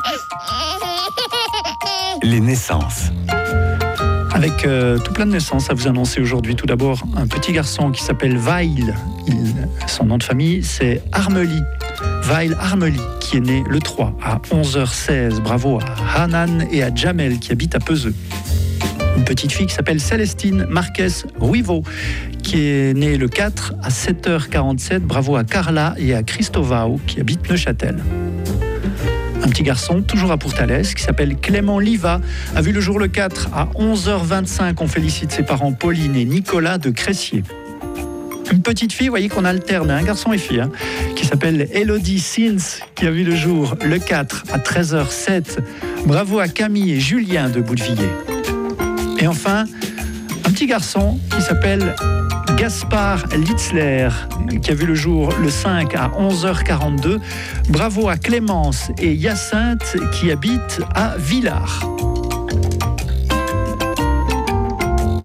Les naissances. Avec tout plein de naissances à vous annoncer aujourd'hui. Tout d'abord, un petit garçon qui s'appelle Weil. Son nom de famille, c'est Armely. Weil Armely, qui est né le 3 à 11h16. Bravo à Hanan et à Jamel qui habitent à Peseux. Une petite fille qui s'appelle Célestine Marquez Ruivo, qui est née le 4 à 7h47. Bravo à Carla et à Christovao qui habitent Neuchâtel. Un petit garçon, toujours à Pourtalès, qui s'appelle Clément Liva, a vu le jour le 4 à 11h25. On félicite ses parents Pauline et Nicolas de Cressier. Une petite fille, vous voyez qu'on alterne, un garçon et fille, qui s'appelle Elodie Sins, qui a vu le jour le 4 à 13h07. Bravo à Camille et Julien de Boudevillers. Et enfin, un petit garçon qui s'appelle Gaspard Litzler, qui a vu le jour le 5 à 11h42. Bravo à Clémence et Hyacinthe qui habitent à Villars.